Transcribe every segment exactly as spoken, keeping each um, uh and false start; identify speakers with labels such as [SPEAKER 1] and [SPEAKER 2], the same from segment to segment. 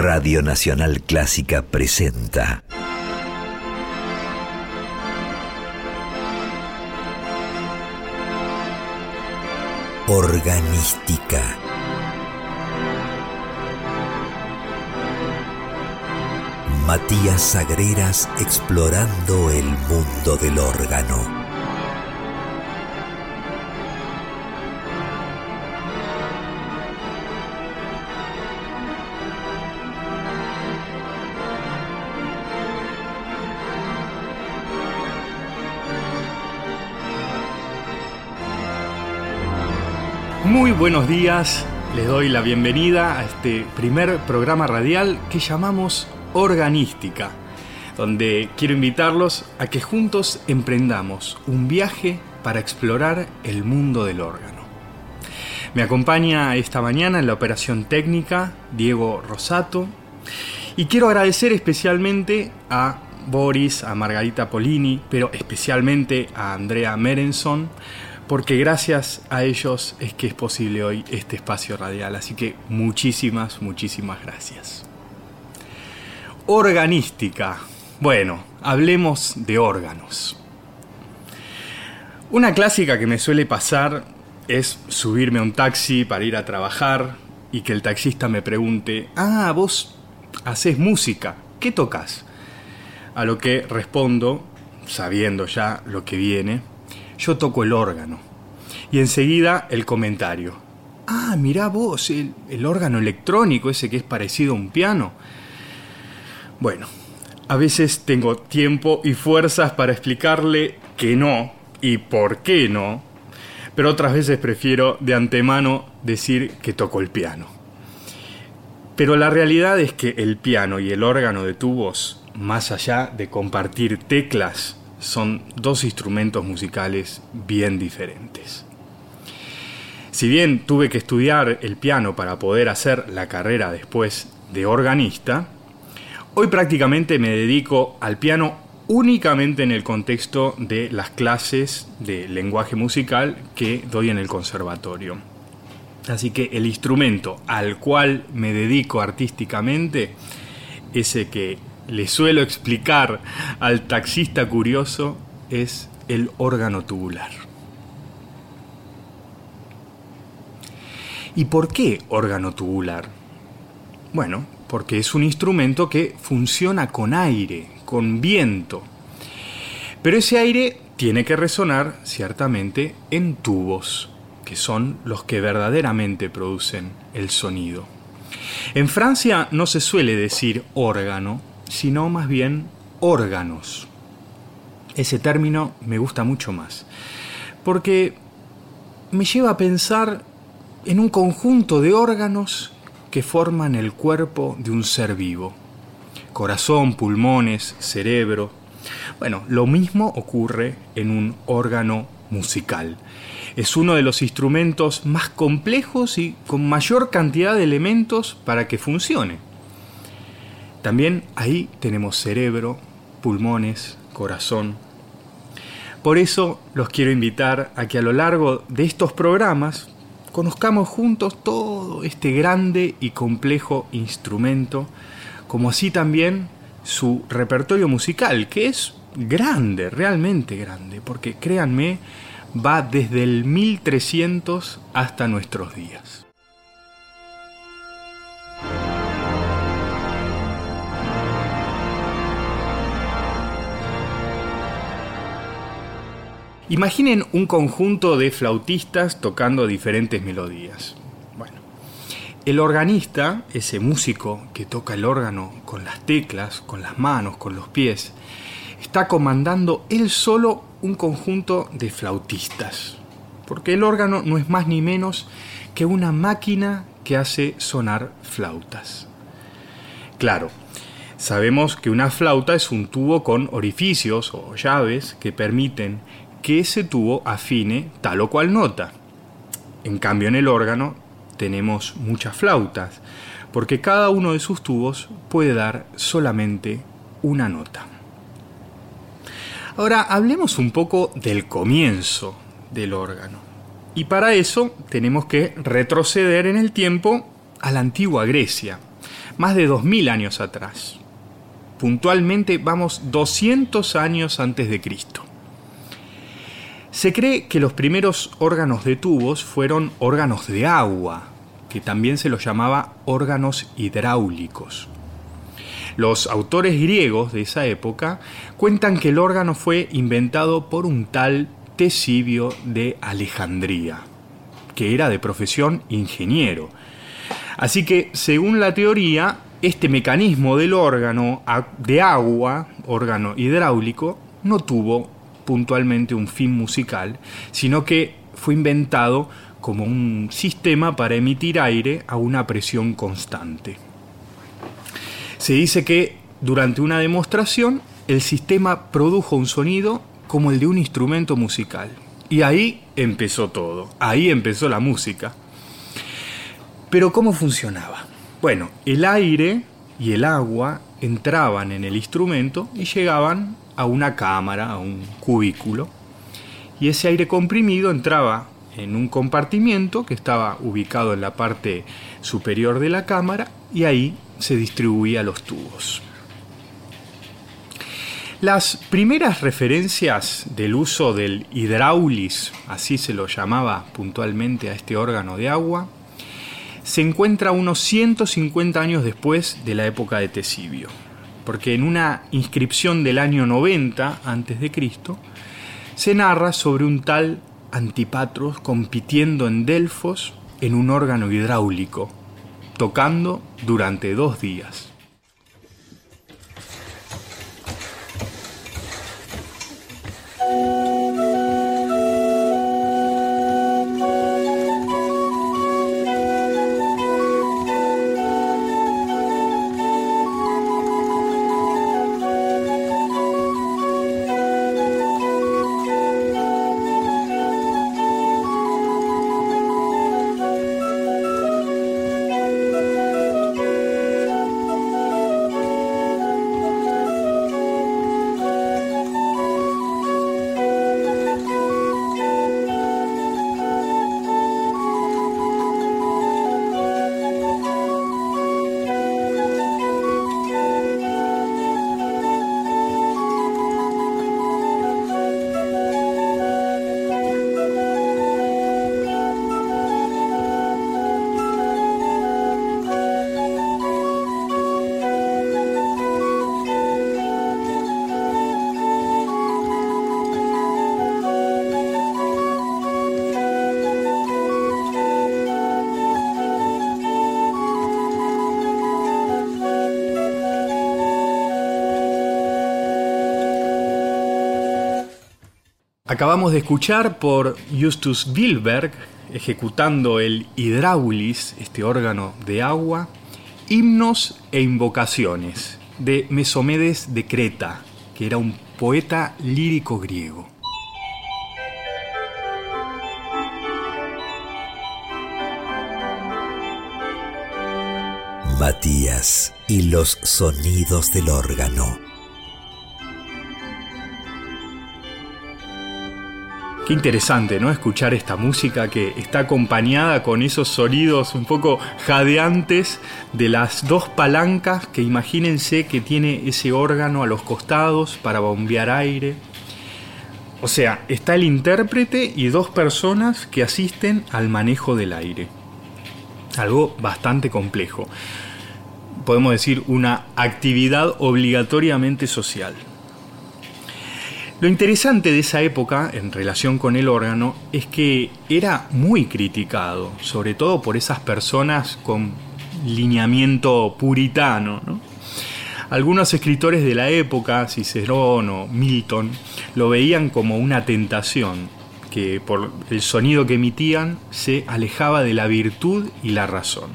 [SPEAKER 1] Radio Nacional Clásica presenta Organística. Matías Sagreras explorando el mundo del órgano.
[SPEAKER 2] Muy buenos días, les doy la bienvenida a este primer programa radial que llamamos Organística, donde quiero invitarlos a que juntos emprendamos un viaje para explorar el mundo del órgano. Me acompaña esta mañana en la operación técnica Diego Rosato y quiero agradecer especialmente a Boris, a Margarita Polini, pero especialmente a Andrea Merenson, porque gracias a ellos es que es posible hoy este espacio radial. Así que muchísimas, muchísimas gracias. Organística. Bueno, hablemos de órganos. Una clásica que me suele pasar es subirme a un taxi para ir a trabajar y que el taxista me pregunte: ah, vos hacés música, ¿qué tocas? A lo que respondo, sabiendo ya lo que viene: yo toco el órgano. Y enseguida el comentario: ah, mirá vos, el, el órgano electrónico, ese que es parecido a un piano. Bueno, a veces tengo tiempo y fuerzas para explicarle que no y por qué no, pero otras veces prefiero de antemano decir que toco el piano. Pero la realidad es que el piano y el órgano de tubos, más allá de compartir teclas, son dos instrumentos musicales bien diferentes. Si bien tuve que estudiar el piano para poder hacer la carrera después de organista, hoy prácticamente me dedico al piano únicamente en el contexto de las clases de lenguaje musical que doy en el conservatorio. Así que el instrumento al cual me dedico artísticamente, ese que le suelo explicar al taxista curioso, es el órgano tubular. ¿Y por qué órgano tubular? Bueno, porque es un instrumento que funciona con aire, con viento. Pero ese aire tiene que resonar, ciertamente, en tubos, que son los que verdaderamente producen el sonido. En Francia no se suele decir órgano, sino más bien órganos. Ese término me gusta mucho más, porque me lleva a pensar en un conjunto de órganos que forman el cuerpo de un ser vivo. Corazón, pulmones, cerebro. Bueno, lo mismo ocurre en un órgano musical. Es uno de los instrumentos más complejos y con mayor cantidad de elementos para que funcione. También ahí tenemos cerebro, pulmones, corazón. Por eso los quiero invitar a que a lo largo de estos programas conozcamos juntos todo este grande y complejo instrumento, como así también su repertorio musical, que es grande, realmente grande, porque créanme, va desde el mil trescientos hasta nuestros días. Imaginen un conjunto de flautistas tocando diferentes melodías. Bueno, el organista, ese músico que toca el órgano con las teclas, con las manos, con los pies, está comandando él solo un conjunto de flautistas, porque el órgano no es más ni menos que una máquina que hace sonar flautas. Claro, sabemos que una flauta es un tubo con orificios o llaves que permiten que ese tubo afine tal o cual nota. En cambio, en el órgano tenemos muchas flautas, porque cada uno de sus tubos puede dar solamente una nota. Ahora, hablemos un poco del comienzo del órgano. Y para eso tenemos que retroceder en el tiempo a la antigua Grecia. más de dos mil años atrás. Puntualmente vamos doscientos años antes de Cristo. Se cree que los primeros órganos de tubos fueron órganos de agua, que también se los llamaba órganos hidráulicos. Los autores griegos de esa época cuentan que el órgano fue inventado por un tal Tesibio de Alejandría, que era de profesión ingeniero. Así que, según la teoría, este mecanismo del órgano de agua, órgano hidráulico, no tuvo puntualmente un fin musical, sino que fue inventado como un sistema para emitir aire a una presión constante. Se dice que durante una demostración el sistema produjo un sonido como el de un instrumento musical. Y ahí empezó todo, ahí empezó la música. Pero ¿cómo funcionaba? Bueno, el aire y el agua entraban en el instrumento y llegaban a una cámara, a un cubículo, y ese aire comprimido entraba en un compartimiento que estaba ubicado en la parte superior de la cámara y ahí se distribuía a los tubos. Las primeras referencias del uso del hidráulis, así se lo llamaba puntualmente a este órgano de agua, se encuentra unos ciento cincuenta años después de la época de Tesibio, porque en una inscripción del año noventa antes de Cristo se narra sobre un tal Antipatros compitiendo en Delfos en un órgano hidráulico, tocando durante dos días. Acabamos de escuchar por Justus Wilberg, ejecutando el hidráulis, este órgano de agua, himnos e invocaciones de Mesomedes de Creta, que era un poeta lírico griego.
[SPEAKER 1] Matías y los sonidos del órgano.
[SPEAKER 2] Qué interesante, ¿no? Escuchar esta música que está acompañada con esos sonidos un poco jadeantes de las dos palancas que imagínense que tiene ese órgano a los costados para bombear aire. O sea, está el intérprete y dos personas que asisten al manejo del aire. Algo bastante complejo. Podemos decir una actividad obligatoriamente social. Lo interesante de esa época, en relación con el órgano, es que era muy criticado, sobre todo por esas personas con lineamiento puritano, ¿no? Algunos escritores de la época, Cicerón o Milton, lo veían como una tentación, que por el sonido que emitían se alejaba de la virtud y la razón.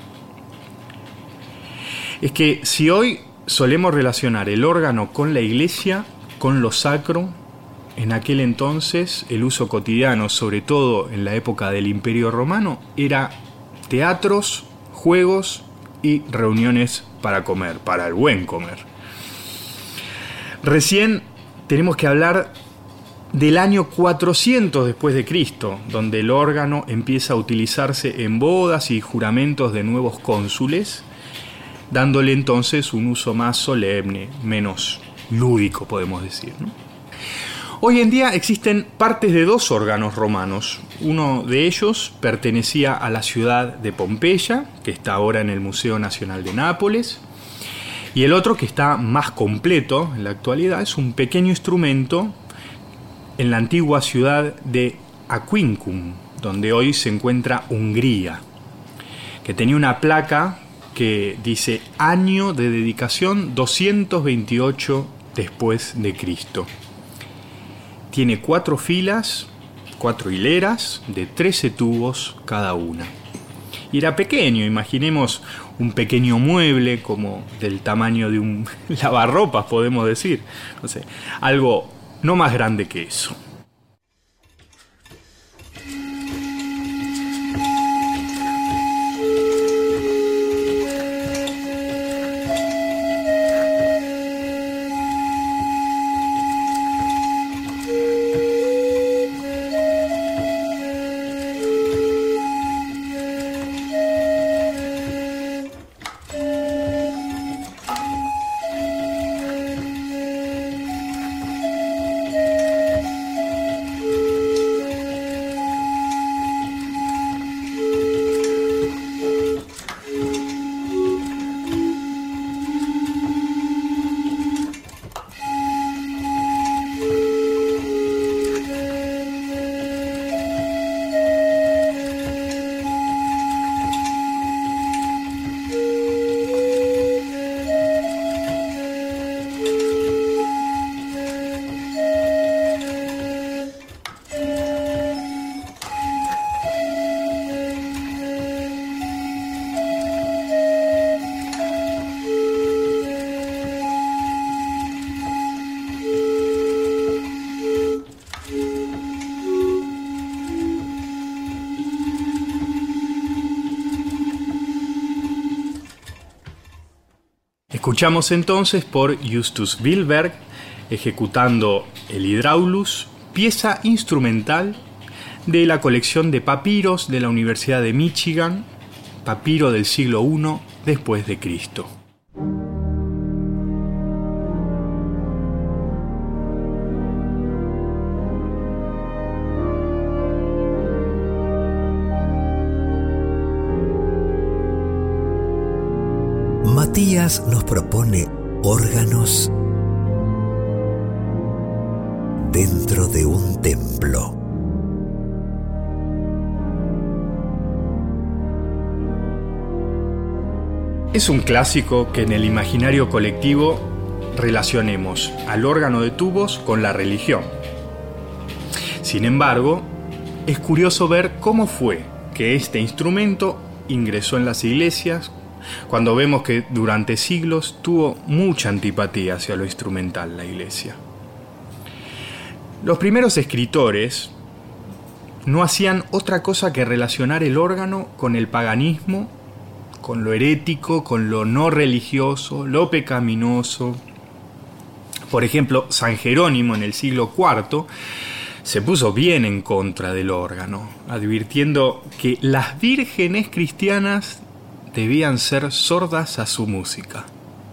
[SPEAKER 2] Es que si hoy solemos relacionar el órgano con la iglesia, con lo sacro, en aquel entonces el uso cotidiano, sobre todo en la época del Imperio Romano, era teatros, juegos y reuniones para comer, para el buen comer. Recién tenemos que hablar del año cuatrocientos después de Cristo, donde el órgano empieza a utilizarse en bodas y juramentos de nuevos cónsules, dándole entonces un uso más solemne, menos lúdico, podemos decir, ¿no? Hoy en día existen partes de dos órganos romanos. Uno de ellos pertenecía a la ciudad de Pompeya, que está ahora en el Museo Nacional de Nápoles, y el otro, que está más completo en la actualidad, es un pequeño instrumento en la antigua ciudad de Aquincum, donde hoy se encuentra Hungría, que tenía una placa que dice año de dedicación doscientos veintiocho después de Cristo. Tiene cuatro filas, cuatro hileras de trece tubos cada una. Y era pequeño, imaginemos un pequeño mueble como del tamaño de un lavarropas, podemos decir. No sé, algo no más grande que eso. Escuchamos entonces por Justus Wilberg ejecutando el Hydraulus, pieza instrumental de la colección de papiros de la Universidad de Michigan, papiro del siglo primero después de Cristo.
[SPEAKER 1] Matías nos propone órganos dentro de un templo.
[SPEAKER 2] Es un clásico que en el imaginario colectivo relacionemos al órgano de tubos con la religión. Sin embargo, es curioso ver cómo fue que este instrumento ingresó en las iglesias, cuando vemos que durante siglos tuvo mucha antipatía hacia lo instrumental la iglesia. Los primeros escritores no hacían otra cosa que relacionar el órgano con el paganismo, con lo herético, con lo no religioso, lo pecaminoso. Por ejemplo, San Jerónimo en el siglo cuarto se puso bien en contra del órgano, advirtiendo que las vírgenes cristianas debían ser sordas a su música.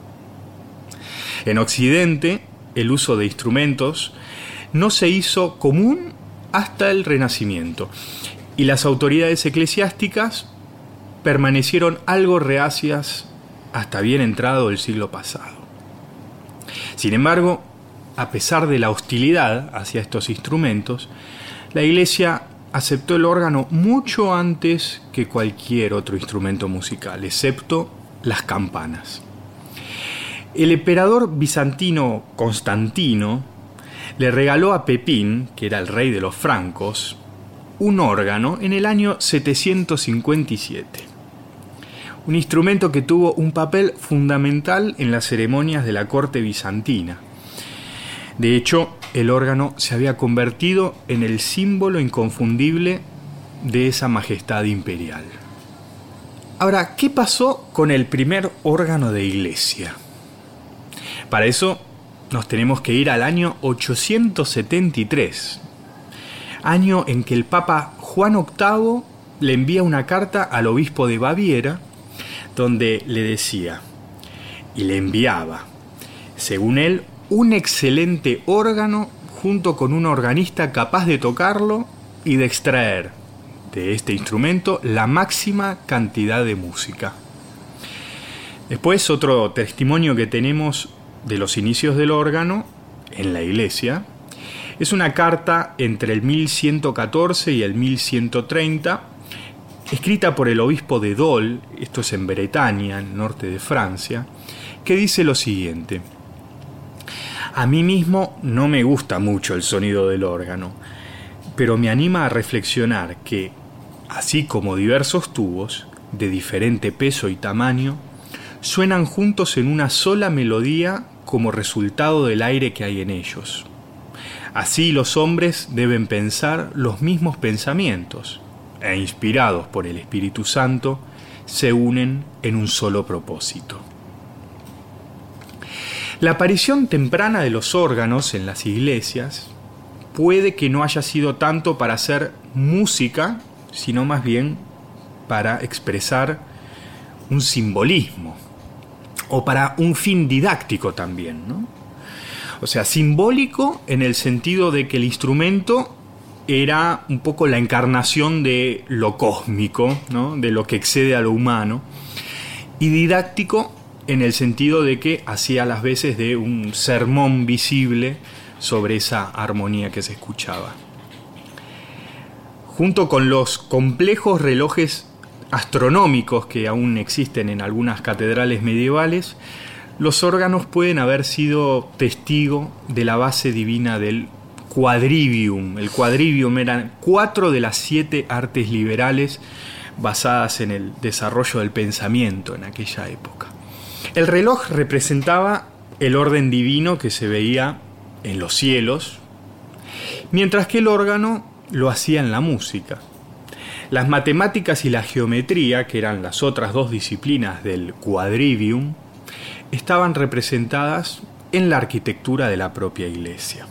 [SPEAKER 2] En Occidente, el uso de instrumentos no se hizo común hasta el Renacimiento, y las autoridades eclesiásticas permanecieron algo reacias hasta bien entrado el siglo pasado. Sin embargo, a pesar de la hostilidad hacia estos instrumentos, la Iglesia aceptó el órgano mucho antes que cualquier otro instrumento musical, excepto las campanas. El emperador bizantino Constantino le regaló a Pepín, que era el rey de los francos, un órgano en el año setecientos cincuenta y siete. Un instrumento que tuvo un papel fundamental en las ceremonias de la corte bizantina. De hecho, el órgano se había convertido en el símbolo inconfundible de esa majestad imperial. Ahora, ¿qué pasó con el primer órgano de iglesia? Para eso nos tenemos que ir al año ochocientos setenta y tres, año en que el Papa Juan octavo le envía una carta al obispo de Baviera, donde le decía: y le enviaba, según él, un excelente órgano junto con un organista capaz de tocarlo y de extraer de este instrumento la máxima cantidad de música. Después, otro testimonio que tenemos de los inicios del órgano en la iglesia es una carta entre el mil ciento catorce y el mil ciento treinta, escrita por el obispo de Dole, esto es en Bretaña, en el norte de Francia, que dice lo siguiente: a mí mismo no me gusta mucho el sonido del órgano, pero me anima a reflexionar que, así como diversos tubos, de diferente peso y tamaño, suenan juntos en una sola melodía como resultado del aire que hay en ellos. Así los hombres deben pensar los mismos pensamientos, e inspirados por el Espíritu Santo, se unen en un solo propósito. La aparición temprana de los órganos en las iglesias puede que no haya sido tanto para hacer música, sino más bien para expresar un simbolismo, o para un fin didáctico también, ¿no? O sea, simbólico en el sentido de que el instrumento era un poco la encarnación de lo cósmico, ¿no? De lo que excede a lo humano, y didáctico en el sentido de que hacía las veces de un sermón visible sobre esa armonía que se escuchaba. Junto con los complejos relojes astronómicos que aún existen en algunas catedrales medievales, los órganos pueden haber sido testigo de la base divina del quadrivium. El quadrivium eran cuatro de las siete artes liberales basadas en el desarrollo del pensamiento en aquella época. El reloj representaba el orden divino que se veía en los cielos, mientras que el órgano lo hacía en la música. Las matemáticas y la geometría, que eran las otras dos disciplinas del quadrivium, estaban representadas en la arquitectura de la propia iglesia.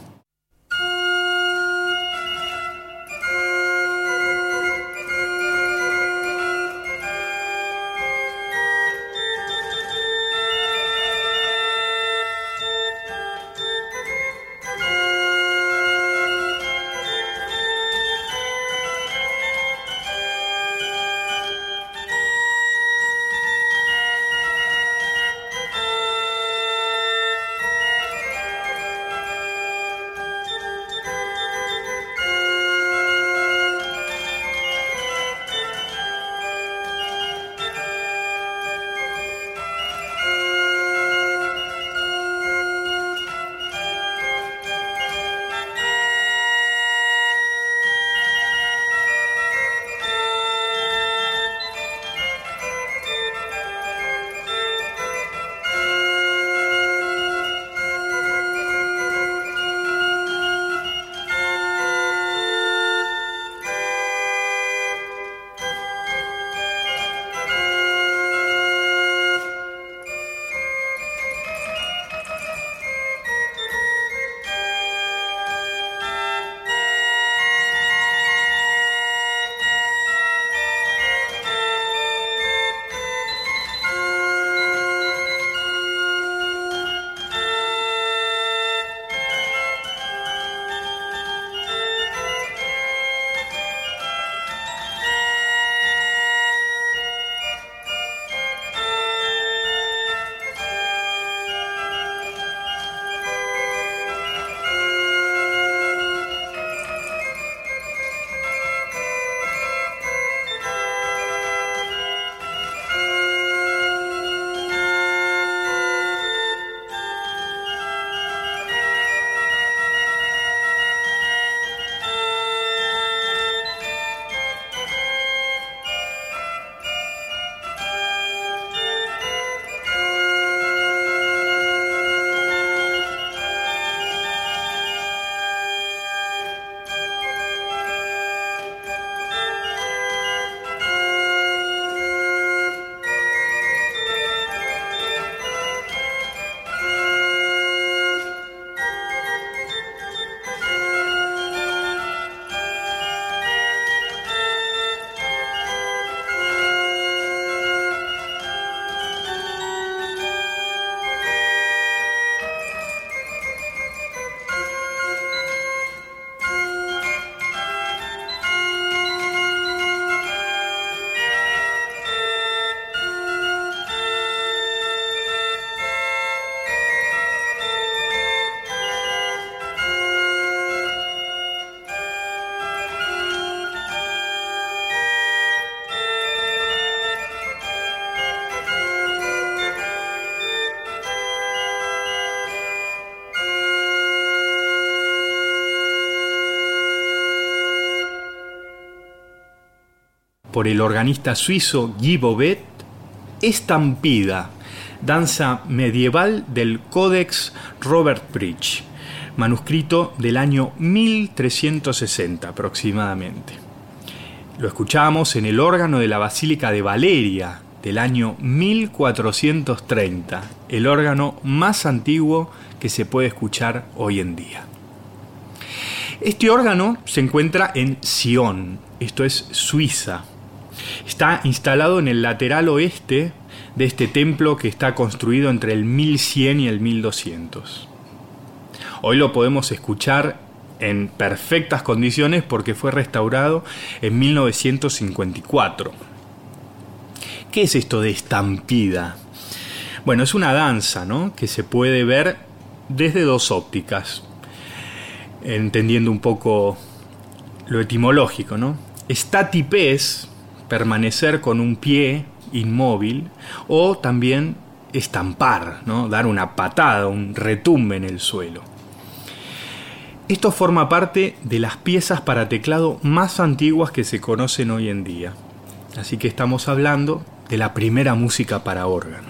[SPEAKER 2] por el organista suizo Guy Bobet, Estampida, danza medieval del Codex Robert Bridge, manuscrito del año mil trescientos sesenta aproximadamente. Lo escuchamos en el órgano de la Basílica de Valeria del año mil cuatrocientos treinta, el órgano más antiguo que se puede escuchar hoy en día. Este órgano se encuentra en Sion, esto es Suiza. Está instalado en el lateral oeste de este templo que está construido entre el mil cien y el mil doscientos. Hoy lo podemos escuchar en perfectas condiciones porque fue restaurado en mil novecientos cincuenta y cuatro. ¿Qué es esto de estampida? Bueno, es una danza, ¿no?, que se puede ver desde dos ópticas, entendiendo un poco lo etimológico, ¿no? Statipes, permanecer con un pie inmóvil, o también estampar, ¿no?, dar una patada, un retumbe en el suelo. Esto forma parte de las piezas para teclado más antiguas que se conocen hoy en día. Así que estamos hablando de la primera música para órgano.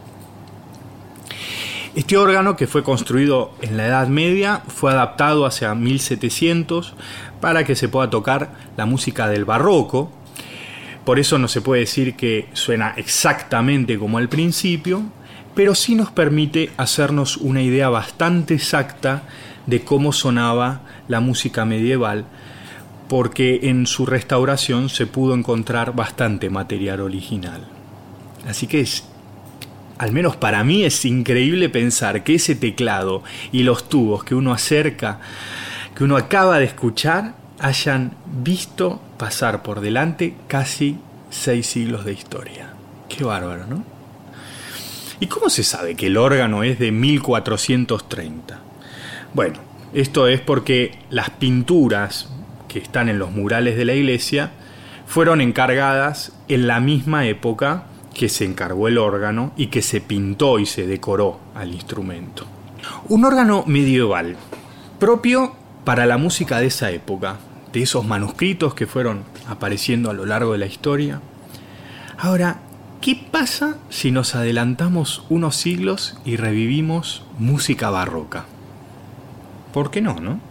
[SPEAKER 2] Este órgano, que fue construido en la Edad Media, fue adaptado hacia mil setecientos para que se pueda tocar la música del barroco. Por eso no se puede decir que suena exactamente como al principio, pero sí nos permite hacernos una idea bastante exacta de cómo sonaba la música medieval, porque en su restauración se pudo encontrar bastante material original. Así que es, al menos para mí, es increíble pensar que ese teclado y los tubos que uno acerca, que uno acaba de escuchar, hayan visto pasar por delante casi seis siglos de historia. Qué bárbaro, ¿no? ¿Y cómo se sabe que el órgano es de mil cuatrocientos treinta? Bueno, esto es porque las pinturas que están en los murales de la iglesia fueron encargadas en la misma época que se encargó el órgano y que se pintó y se decoró al instrumento. Un órgano medieval, propio para la música de esa época, de esos manuscritos que fueron apareciendo a lo largo de la historia. Ahora, ¿qué pasa si nos adelantamos unos siglos y revivimos música barroca? ¿Por qué no, no?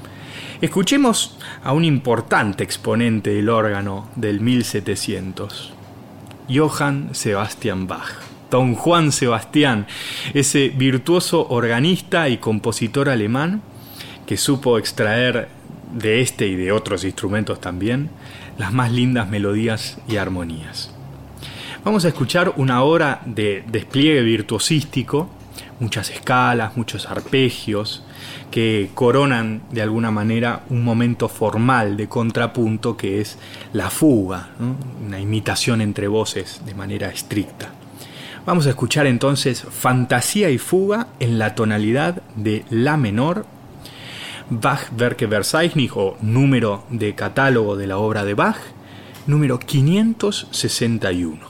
[SPEAKER 2] Escuchemos a un importante exponente del órgano del mil setecientos, Johann Sebastian Bach. Don Juan Sebastián, ese virtuoso organista y compositor alemán que supo extraer de este y de otros instrumentos también las más lindas melodías y armonías. Vamos a escuchar una obra de despliegue virtuosístico, muchas escalas, muchos arpegios que coronan de alguna manera un momento formal de contrapunto que es la fuga, ¿no?, una imitación entre voces de manera estricta. Vamos a escuchar entonces Fantasía y Fuga en la tonalidad de La menor, Bach-Werke Verzeichnis, o número de catálogo de la obra de Bach, número quinientos sesenta y uno.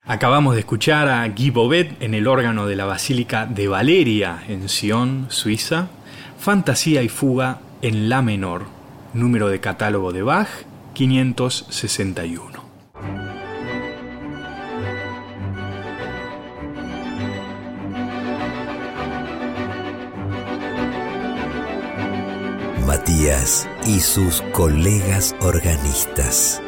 [SPEAKER 2] Acabamos de escuchar a Guy Bobet en el órgano de la Basílica de Valeria en Sion, Suiza, Fantasía y Fuga en La menor, número de catálogo de Bach quinientos sesenta y uno.
[SPEAKER 1] Matías y sus colegas organistas.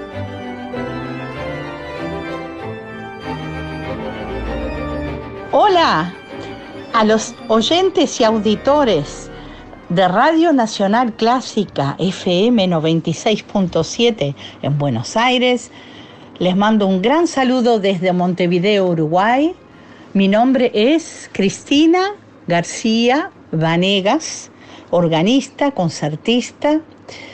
[SPEAKER 3] Hola a los oyentes y auditores de Radio Nacional Clásica F M noventa y seis punto siete en Buenos Aires. Les mando un gran saludo desde Montevideo, Uruguay. Mi nombre es Cristina García Vanegas, organista, concertista,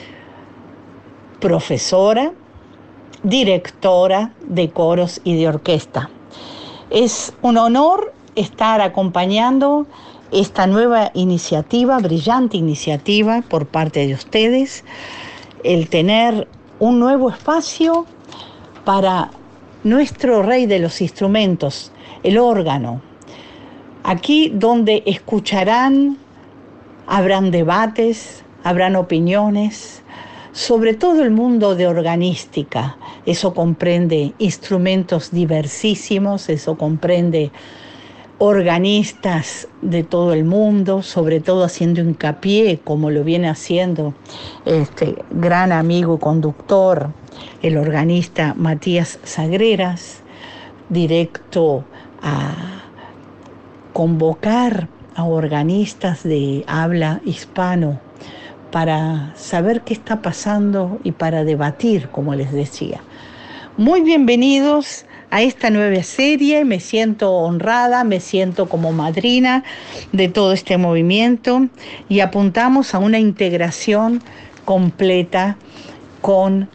[SPEAKER 3] profesora, directora de coros y de orquesta. Es un honor estar acompañando esta nueva iniciativa, brillante iniciativa por parte de ustedes, el tener un nuevo espacio para nuestro rey de los instrumentos, el órgano. Aquí donde escucharán, habrán debates, habrán opiniones, sobre todo el mundo de organística. Eso comprende instrumentos diversísimos, eso comprende organistas de todo el mundo, sobre todo haciendo hincapié, como lo viene haciendo este gran amigo y conductor, el organista Matías Sagreras, directo a convocar a organistas de habla hispano para saber qué está pasando y para debatir, como les decía. Muy bienvenidos a esta nueva serie. Me siento honrada, me siento como madrina de todo este movimiento y apuntamos a una integración completa con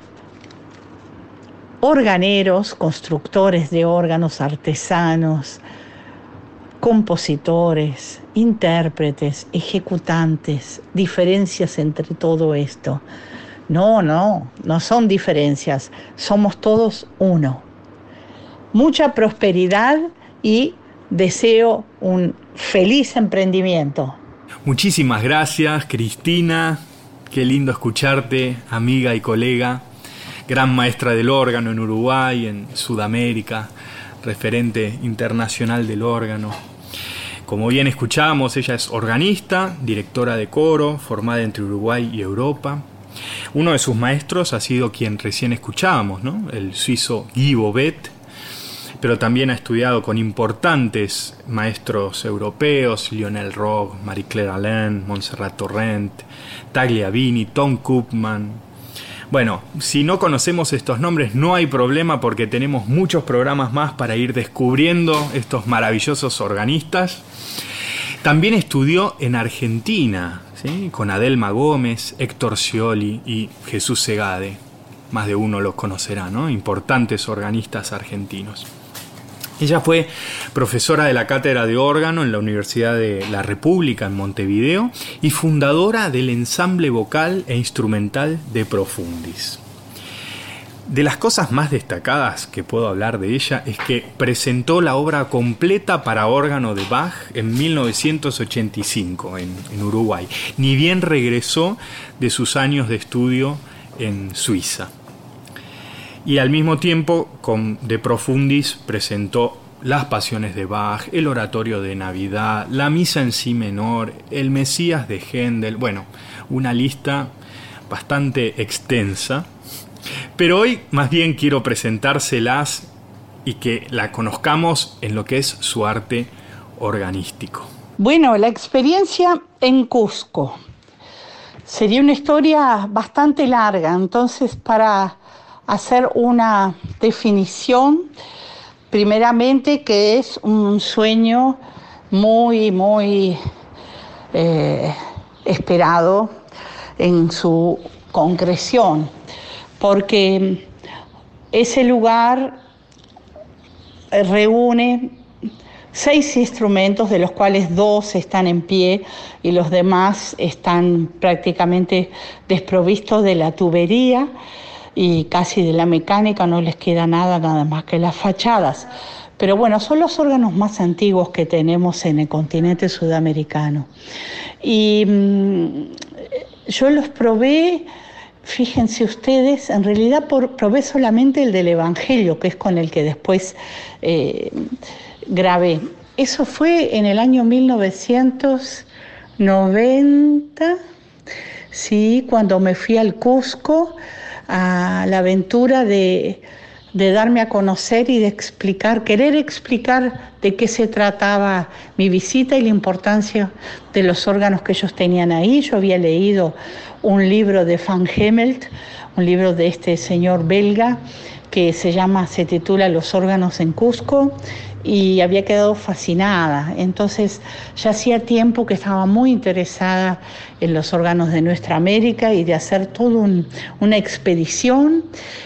[SPEAKER 3] organeros, constructores de órganos, artesanos, compositores, intérpretes, ejecutantes, diferencias entre todo esto. No, no, no son diferencias, somos todos uno. Mucha prosperidad y deseo un feliz emprendimiento.
[SPEAKER 2] Muchísimas gracias, Cristina. Qué lindo escucharte, amiga y colega, gran maestra del órgano en Uruguay, en Sudamérica, referente internacional del órgano. Como bien escuchamos, ella es organista, directora de coro, formada entre Uruguay y Europa. Uno de sus maestros ha sido quien recién escuchábamos, ¿no? El suizo Guy Bobet, pero también ha estudiado con importantes maestros europeos, Lionel Rogue, Marie-Claire Alain, Montserrat Torrent, Tagliavini, Tom Koopman. Bueno, si no conocemos estos nombres no hay problema porque tenemos muchos programas más para ir descubriendo estos maravillosos organistas. También estudió en Argentina, ¿sí? Con Adelma Gómez, Héctor Scioli y Jesús Segade. Más de uno los conocerá, ¿no? Importantes organistas argentinos. Ella fue profesora de la cátedra de órgano en la Universidad de la República en Montevideo y fundadora del ensamble vocal e instrumental De Profundis. De las cosas más destacadas que puedo hablar de ella es que presentó la obra completa para órgano de Bach en mil novecientos ochenta y cinco en, en Uruguay, ni bien regresó de sus años de estudio en Suiza. Y al mismo tiempo, con De Profundis presentó Las Pasiones de Bach, el Oratorio de Navidad, la Misa en Si menor, el Mesías de Händel, bueno, una lista bastante extensa. Pero hoy más bien quiero presentárselas y que la conozcamos en lo que es su arte organístico.
[SPEAKER 3] Bueno, la experiencia en Cusco sería una historia bastante larga, entonces para hacer una definición, primeramente que es un sueño muy, muy eh, esperado en su concreción, porque ese lugar reúne seis instrumentos, de los cuales dos están en pie y los demás están prácticamente desprovistos de la tubería y casi de la mecánica, no les queda nada, nada más que las fachadas. pero bueno, son los órganos más antiguos que tenemos en el continente sudamericano. Y mmm, yo los probé, fíjense ustedes, en realidad por, probé solamente el del Evangelio, que es con el que después eh, grabé. Eso fue en el año mil novecientos noventa, sí, cuando me fui al Cusco, a la aventura de, de darme a conocer y de explicar, querer explicar de qué se trataba mi visita y la importancia de los órganos que ellos tenían ahí. Yo había leído un libro de Van Hemelt, un libro de este señor belga, que se llama, se titula Los órganos en Cusco, y había quedado fascinada. Entonces ya hacía tiempo que estaba muy interesada en los órganos de nuestra América y de hacer toda un, una expedición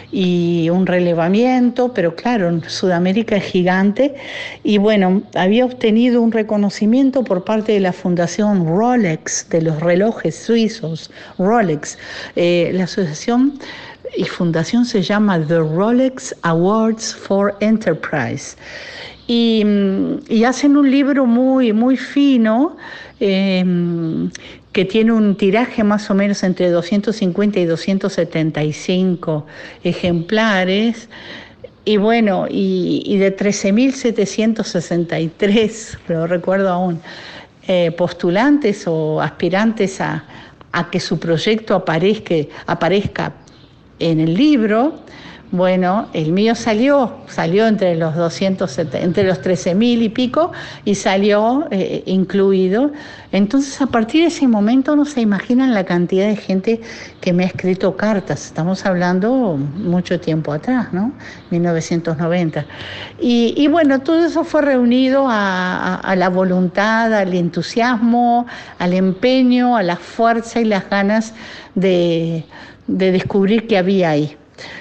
[SPEAKER 3] y un relevamiento, pero claro, Sudamérica es gigante, y bueno, había obtenido un reconocimiento por parte de la Fundación Rolex, de los relojes suizos, Rolex, eh, la asociación y fundación se llama The Rolex Awards for Enterprise. Y, y hacen un libro muy, muy fino, eh, que tiene un tiraje más o menos entre doscientos cincuenta y doscientos setenta y cinco ejemplares, y bueno, y, y de trece mil setecientos sesenta y tres, lo recuerdo aún, eh, postulantes o aspirantes a, a que su proyecto aparezca, aparezca en el libro. Bueno, el mío salió, salió entre los doscientos, entre los trece mil y pico, y salió eh, incluido. Entonces, a partir de ese momento no se imaginan la cantidad de gente que me ha escrito cartas. Estamos hablando mucho tiempo atrás, ¿no? mil novecientos noventa. Y, y bueno, todo eso fue reunido a, a, a la voluntad, al entusiasmo, al empeño, a la fuerza y las ganas de, de descubrir qué había ahí.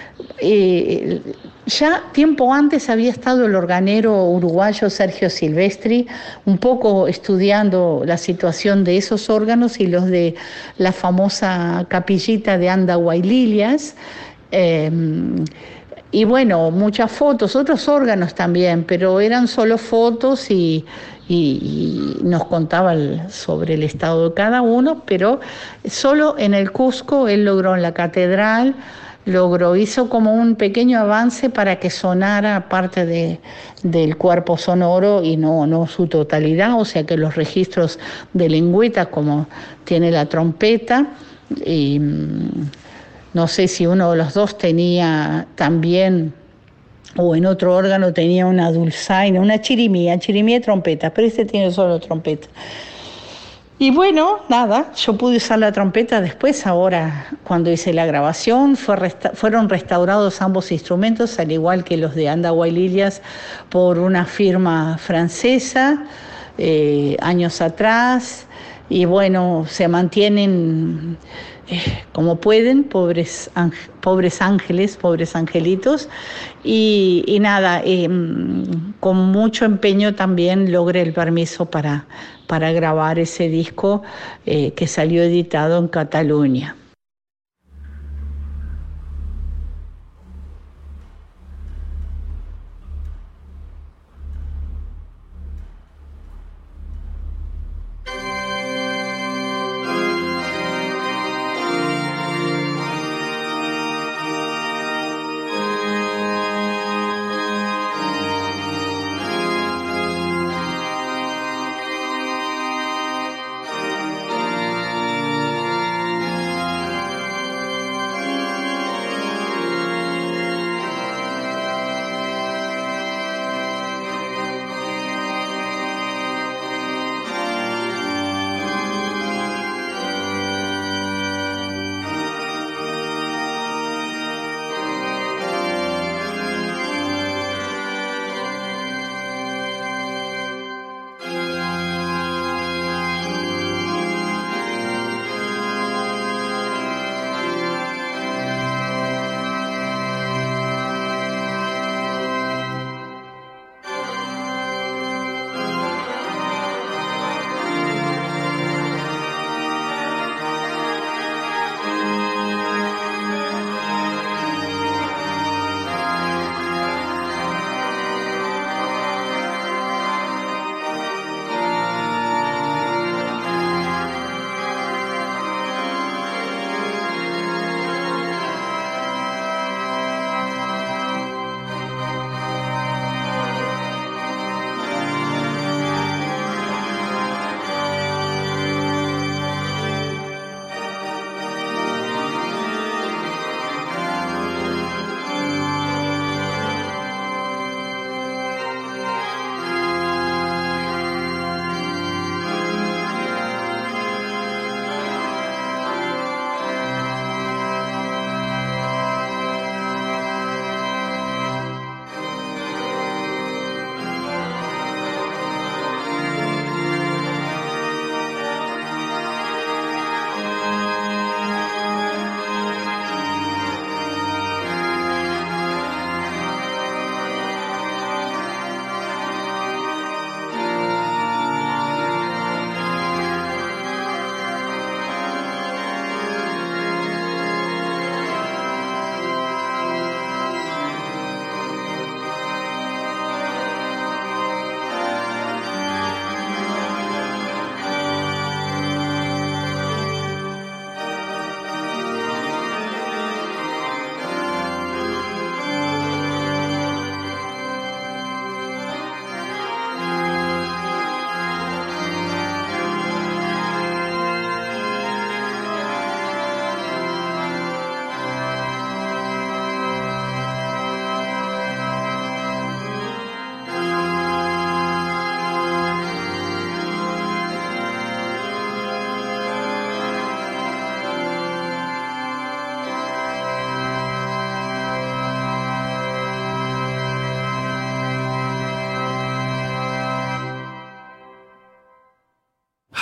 [SPEAKER 3] Eh, ya tiempo antes había estado el organero uruguayo Sergio Silvestri un poco estudiando la situación de esos órganos y los de la famosa capillita de Andahuaylillas, eh, y bueno, muchas fotos, otros órganos también, pero eran solo fotos y, y, y nos contaba el, sobre el estado de cada uno, pero solo en el Cusco él logró en la catedral, logró, hizo como un pequeño avance para que sonara parte de, del cuerpo sonoro y no, no su totalidad, o sea que los registros de lengüeta como tiene la trompeta, y no sé si uno de los dos tenía también, o en otro órgano tenía una dulzaina, una chirimía, chirimía y trompeta, pero este tiene solo trompeta. Y bueno, nada, yo pude usar la trompeta después, ahora cuando hice la grabación, fue resta- fueron restaurados ambos instrumentos, al igual que los de Andahuaylillas, por una firma francesa, eh, años atrás, y bueno, se mantienen eh, como pueden, pobres, ángel, pobres ángeles, pobres angelitos, y, y nada, eh, con mucho empeño también logré el permiso para, para grabar ese disco eh, que salió editado en Cataluña.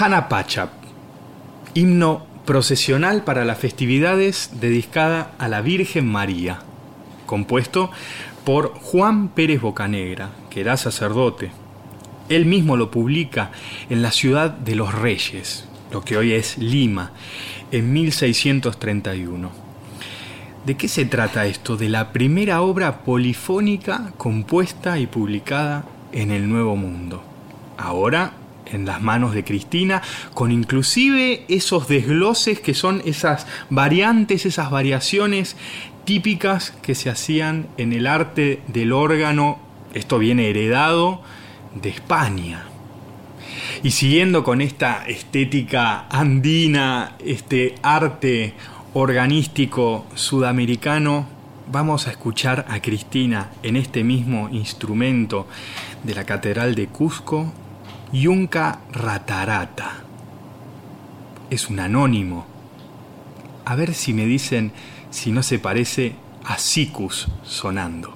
[SPEAKER 2] Hana Pachap, himno procesional para las festividades dedicada a la Virgen María, compuesto por Juan Pérez Bocanegra, que era sacerdote. Él mismo lo publica en la ciudad de los Reyes, lo que hoy es Lima, en mil seiscientos treinta y uno. ¿De qué se trata esto? De la primera obra polifónica compuesta y publicada en el Nuevo Mundo. Ahora en las manos de Cristina, con inclusive esos desgloses que son esas variantes, esas variaciones típicas que se hacían en el arte del órgano. Esto viene heredado de España. Y siguiendo con esta estética andina, este arte organístico sudamericano, vamos a escuchar a Cristina en este mismo instrumento de la Catedral de Cusco, Yunca Ratarata. Es un anónimo. A ver si me dicen si no se parece a Sikus sonando.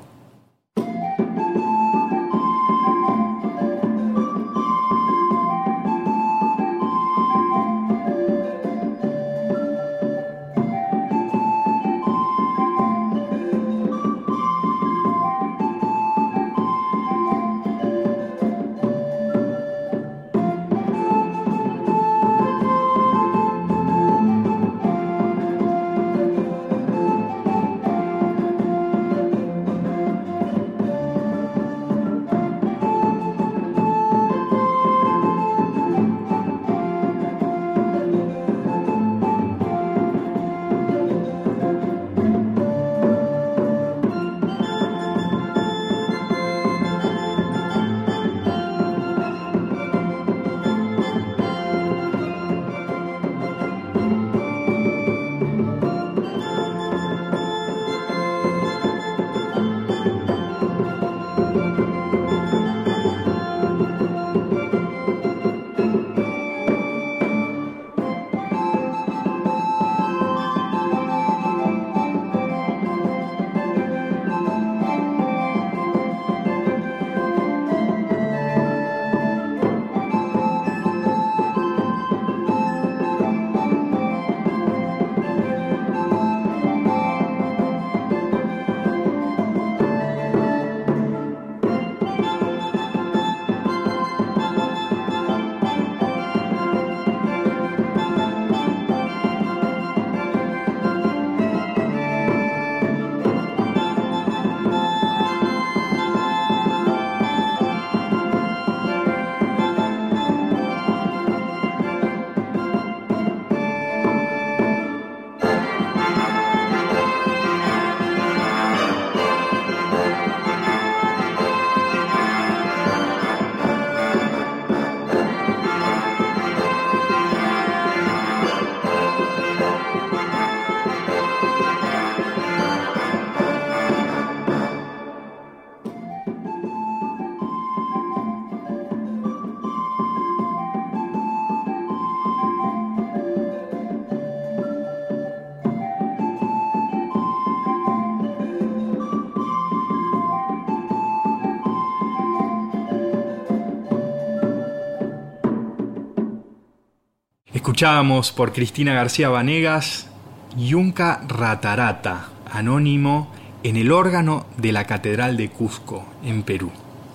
[SPEAKER 2] Escuchábamos por Cristina García Vanegas Yunca Ratarata, anónimo, en el órgano de la Catedral de Cusco, en Perú.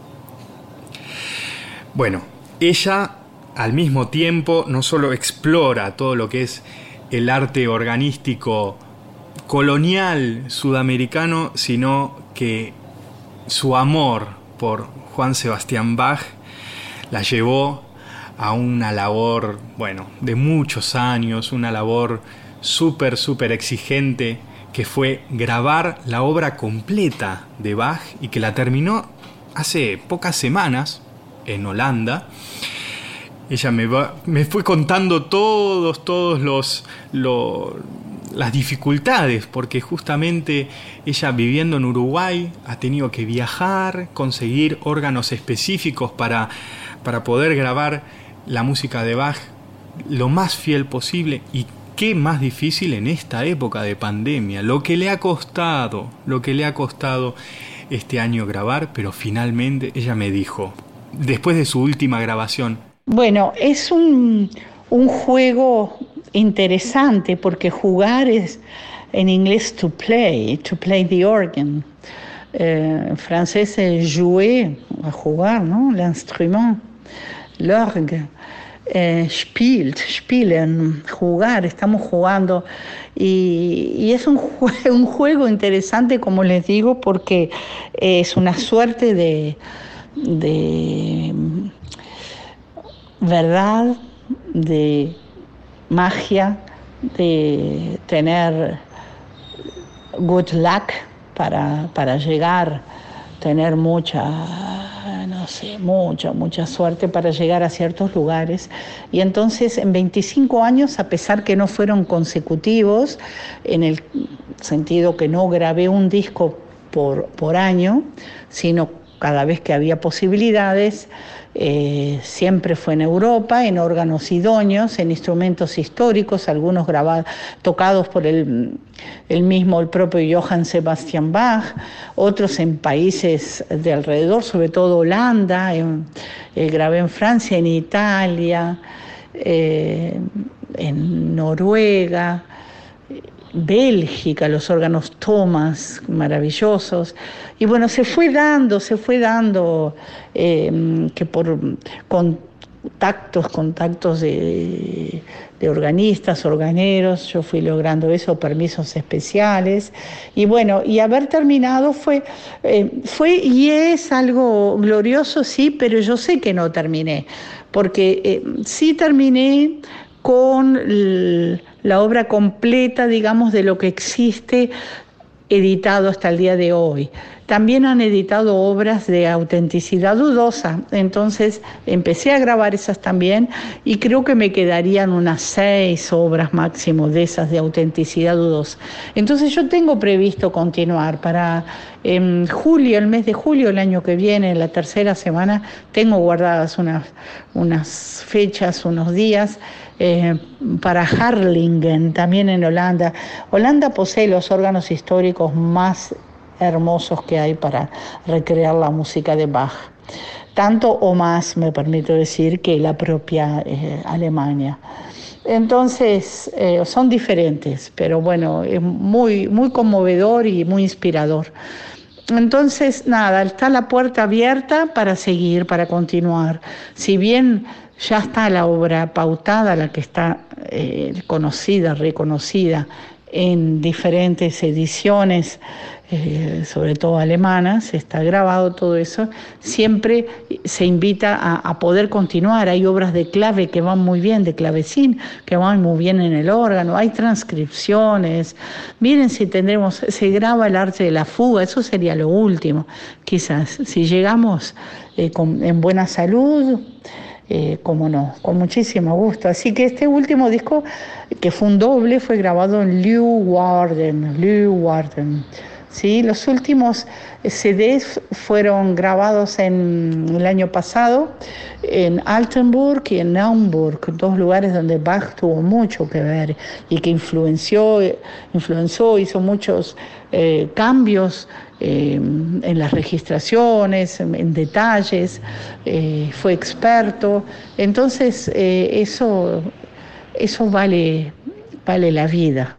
[SPEAKER 2] Bueno, ella al mismo tiempo no solo explora todo lo que es el arte organístico colonial sudamericano, sino que su amor por Juan Sebastián Bach la llevó a una labor, bueno, de muchos años, una labor súper, súper exigente, que fue grabar la obra completa de Bach y que la terminó hace pocas semanas en Holanda. Ella me, va, me fue contando todos, todos los, los, las dificultades, porque justamente ella, viviendo en Uruguay, ha tenido que viajar, conseguir órganos específicos para, para poder grabar la música de Bach lo más fiel posible. Y qué más difícil en esta época de pandemia, lo que le ha costado, lo que le ha costado este año grabar, pero finalmente ella me dijo, después de su última grabación,
[SPEAKER 3] Bueno, es un, un juego interesante porque jugar es en inglés to play, to play the organ. Eh, en francés es jouer, a jugar, ¿no? L'instrument, l'orgue. Eh, spielt, spielen, jugar, estamos jugando. Y, y es un, jue- un juego interesante, como les digo, porque es una suerte de, de verdad, de magia, de tener good luck para, para llegar, tener mucha, no sé, mucha, mucha suerte para llegar a ciertos lugares. Y entonces en veinticinco años, a pesar que no fueron consecutivos, en el sentido que no grabé un disco por, por año, sino cada vez que había posibilidades, eh, siempre fue en Europa, en órganos idóneos, en instrumentos históricos, algunos grabados, tocados por el, el mismo, el propio Johann Sebastian Bach, otros en países de alrededor, sobre todo Holanda, en, eh, grabé en Francia, en Italia, eh, en Noruega, Bélgica, los órganos Thomas, maravillosos. Y bueno, se fue dando, se fue dando eh, que por contactos, contactos de, de organistas, organeros, yo fui logrando eso, permisos especiales. Y bueno, y haber terminado fue, eh, fue y es algo glorioso, sí, pero yo sé que no terminé, porque eh, sí terminé con el, la obra completa, digamos, de lo que existe editado hasta el día de hoy. También han editado obras de autenticidad dudosa, entonces empecé a grabar esas también y creo que me quedarían unas seis obras máximo de esas de autenticidad dudosa. Entonces yo tengo previsto continuar para en julio, el mes de julio, el año que viene, la tercera semana, tengo guardadas unas, unas fechas, unos días, Eh, para Harlingen, también en Holanda. Holanda posee los órganos históricos más hermosos que hay para recrear la música de Bach. Tanto o más, me permito decir, que la propia eh, Alemania. Entonces, eh, son diferentes, pero bueno, es muy, muy conmovedor y muy inspirador. Entonces, nada, está la puerta abierta para seguir, para continuar. Si bien ya está la obra pautada, la que está eh, conocida, reconocida en diferentes ediciones, eh, sobre todo alemanas, está grabado todo eso, siempre se invita a, a poder continuar. Hay obras de clave que van muy bien, de clavecín, que van muy bien en el órgano, hay transcripciones. Miren si tendremos, se graba el arte de la fuga, eso sería lo último, quizás, si llegamos eh, con, en buena salud. Eh, como no, con muchísimo gusto. Así que este último disco, que fue un doble, fue grabado en Leeuwarden, Leeuwarden. ¿Sí? Los últimos C Ds fueron grabados en el año pasado en Altenburg y en Naumburg, dos lugares donde Bach tuvo mucho que ver y que influenció, influenció hizo muchos eh, cambios eh, en las registraciones, en, en detalles, eh, fue experto. Entonces eh, eso, eso vale, vale la vida.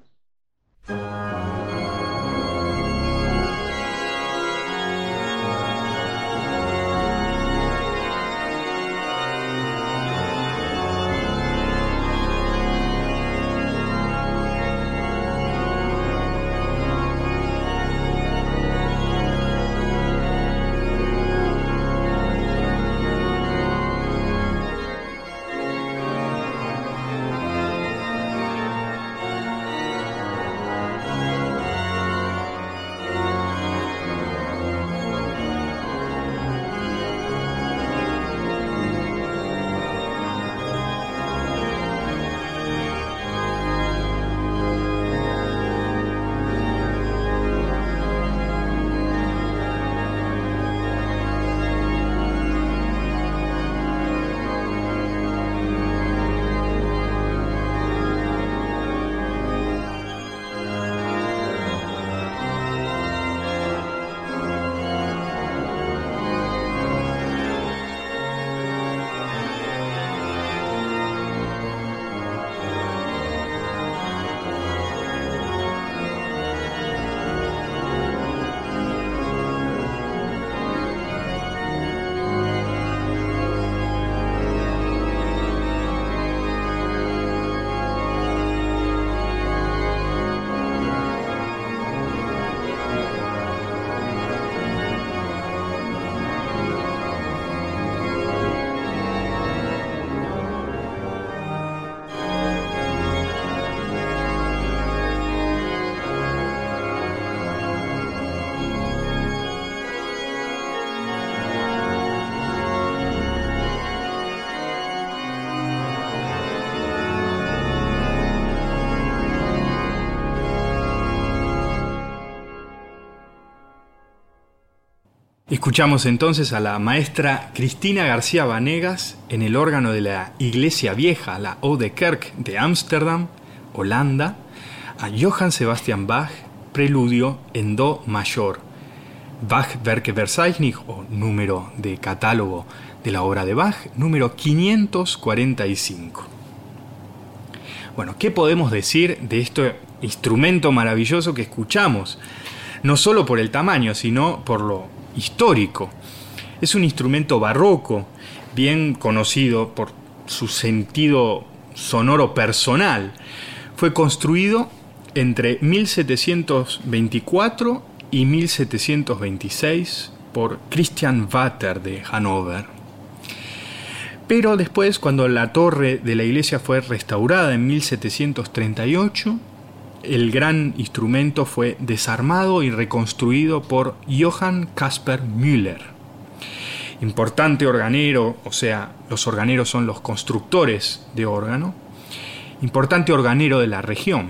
[SPEAKER 2] Escuchamos entonces a la maestra Cristina García Vanegas en el órgano de la Iglesia Vieja, la Oude Kerk de Ámsterdam, Holanda, a Johann Sebastian Bach, preludio en do mayor, Bach-Werkverzeichnis o número de catálogo de la obra de Bach, número quinientos cuarenta y cinco. Bueno, ¿qué podemos decir de este instrumento maravilloso que escuchamos? No solo por el tamaño, sino por lo histórico. Es un instrumento barroco, bien conocido por su sentido sonoro personal. Fue construido entre mil setecientos veinticuatro y mil setecientos veintiséis por Christian Vater de Hannover. Pero después, cuando la torre de la iglesia fue restaurada en mil setecientos treinta y ocho, el gran instrumento fue desarmado y reconstruido por Johann Caspar Müller. Importante organero, o sea, los organeros son los constructores de órgano, importante organero de la región.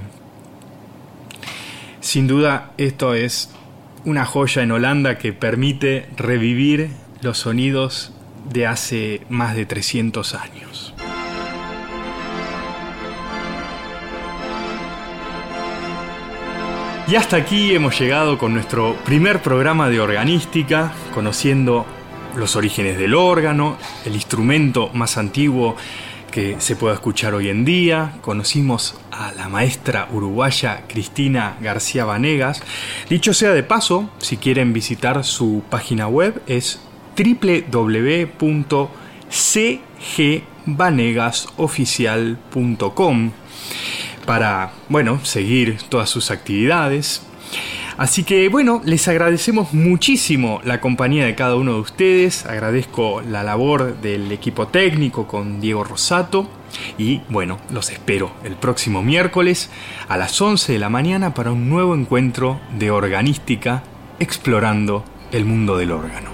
[SPEAKER 2] Sin duda, esto es una joya en Holanda que permite revivir los sonidos de hace más de trescientos años. Y hasta aquí hemos llegado con nuestro primer programa de organística, conociendo los orígenes del órgano, el instrumento más antiguo que se pueda escuchar hoy en día. Conocimos a la maestra uruguaya Cristina García Vanegas. Dicho sea de paso, si quieren visitar su página web es doble u doble u doble u punto c g vanegas oficial punto com para, bueno, seguir todas sus actividades. Así que, bueno, les agradecemos muchísimo la compañía de cada uno de ustedes. Agradezco la labor del equipo técnico con Diego Rosato. Y, bueno, los espero el próximo miércoles a las once de la mañana para un nuevo encuentro de organística explorando el mundo del órgano.